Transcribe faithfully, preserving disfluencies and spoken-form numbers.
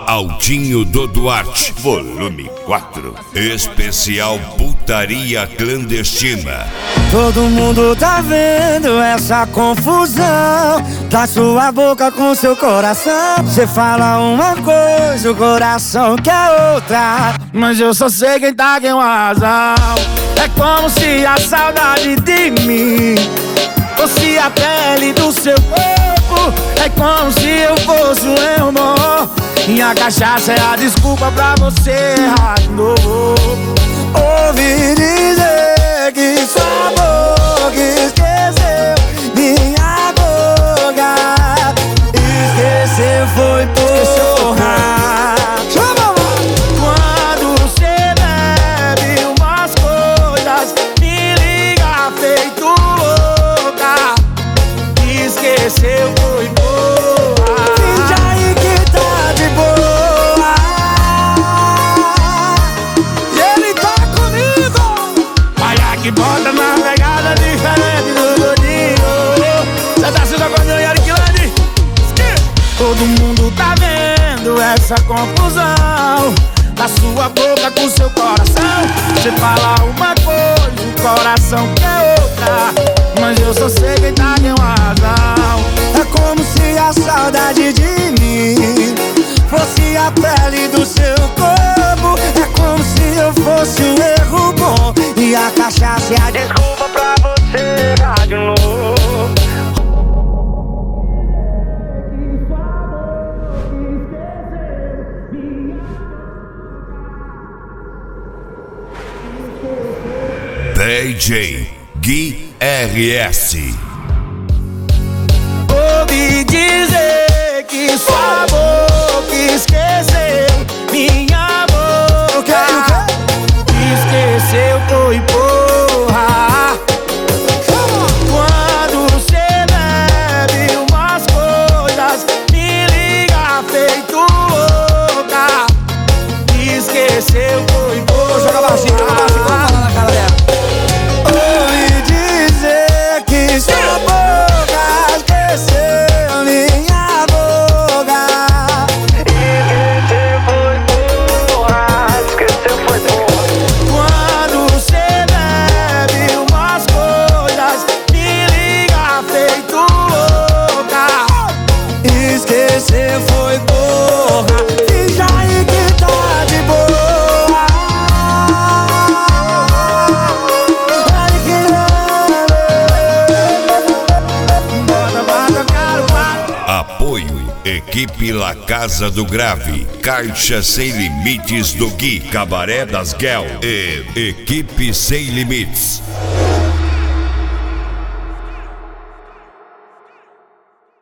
Aldinho do Duarte, volume quatro. Especial putaria clandestina. Todo mundo tá vendo essa confusão da sua boca com seu coração. Você fala uma coisa, o coração quer outra, mas eu só sei quem tá com razão. É como se a saudade de mim fosse a pele do seu corpo. É como se eu fosse um erro bom e a cachaça é a desculpa pra você errar de novo. Ouvi dizer que sua boca esqueceu minha boca. Esqueceu foi porra. Quando você bebe umas coisas, me liga feito louca. Esqueceu foi porra. Finge aí que tá de boa. E ele tá comigo. Olha que bota na pegada diferente do gordinho. Cê tá se jogando em Ariquilande. Todo mundo tá vendo essa confusão da sua boca com seu coração. Você fala uma coisa, o coração quer outra, mas eu só sei quem tá com razão. É como se a saudade de mim fosse a pele do seu corpo. É como se eu fosse um erro bom e a cachaça é a desculpa pra você errar de novo. D J Gui R S. Ouvi dizer que sua boca esqueceu minha boca. Esqueceu foi porra. Quando você bebe umas coisas, me liga feito louca. Esqueceu foi porra. Joga baixinho, joga baixinho, vamos falar na cara dela. Ouvi dizer que sua boca esqueceu minha boca. Esqueceu foi porra. Esqueceu foi porra. Quando você bebe umas coisas, me liga feito louca. Esqueceu foi porra. Finge aí que tá de boa. Apoio Equipe La Casa do Grave, Caixa Sem Limites do Gui, Cabaré das Guel e Equipe Sem Limites.